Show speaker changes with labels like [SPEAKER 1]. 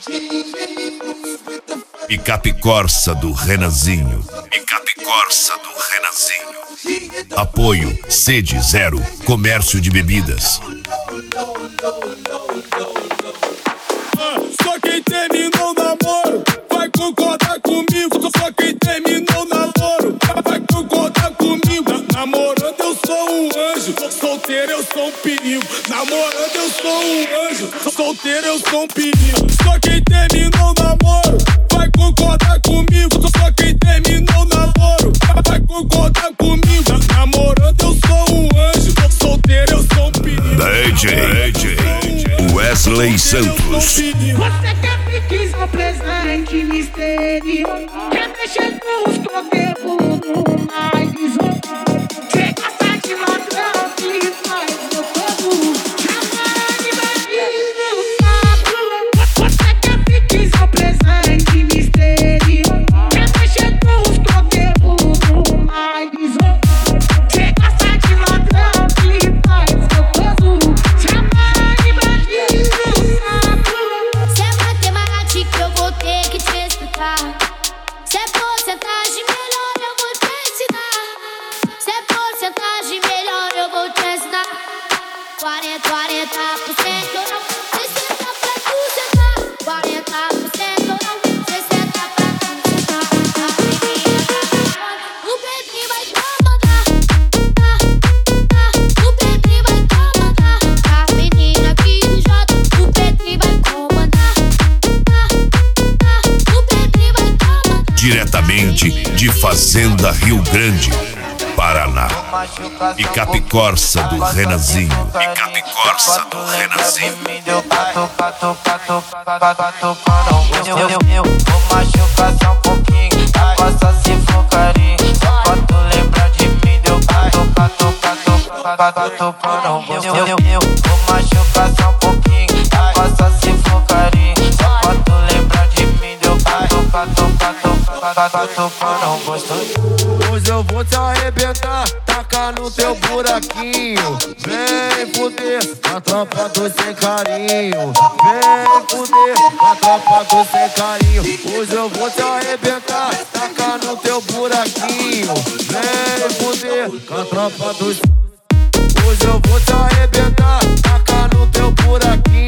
[SPEAKER 1] Picape Corsa do Renanzinho. Picape Corsa do Renanzinho. Apoio Sede Zero, Comércio de Bebidas.
[SPEAKER 2] Só quem terminou o namoro vai concordar comigo. Só quem terminou o namoro vai concordar comigo. Namorando eu sou um anjo, solteiro eu sou um perigo. Namorando eu sou um anjo, solteiro eu sou um perigo. Só quem terminou o namoro vai concordar comigo. Só quem terminou o namoro vai concordar comigo. Namorando eu sou um anjo, solteiro eu sou um perigo.
[SPEAKER 1] Da AJ Wesley Santos.
[SPEAKER 3] Você quer piques no presente misterioso? Quer mexer com os conteúdos mais isolado? Você gosta de ladrão que faz gostoso? Chamando de bandido no papo. Você quer piques no presente misterioso? Quer mexer com os conteúdos mais isolado? Você gosta de ladrão que faz gostoso? Chamando de bandido no papo.
[SPEAKER 4] Se é matemática eu vou ter que te explicar. Se é porcentagem melhor eu vou te ensinar. Se é porcentagem melhor eu vou te ensinar. 40% ou não, 60% pra tu sentar. 40% ou não, 60% pra tu sentar. A menina tá o Pedrinho vai comandar. O Pedrinho vai comandar. A menina aqui do Jota, o Pedrinho vai comandar. O Pedrinho vai comandar.
[SPEAKER 1] Diretamente de Fazenda Rio Grande, Paraná. Picape Corsa do Renanzinho. Picape Corsa do Renanzinho.
[SPEAKER 5] Eu vou machucar só um pouquinho. Faça se for carinho. Só pra tu lembrar de mim. Deu eu vou machucar só um pouquinho. Faça se for carinho. Só pra tu lembrar de mim. Deu não gostou. Hoje eu vou te arrebentar, tacar no teu buraquinho. Vem fuder na tropa do sem carinho. Vem fuder na tropa do sem carinho. Hoje eu vou te arrebentar, tacar no teu buraquinho. Vem fuder com a tropa do. Hoje eu vou te arrebentar, tacar no teu buraquinho.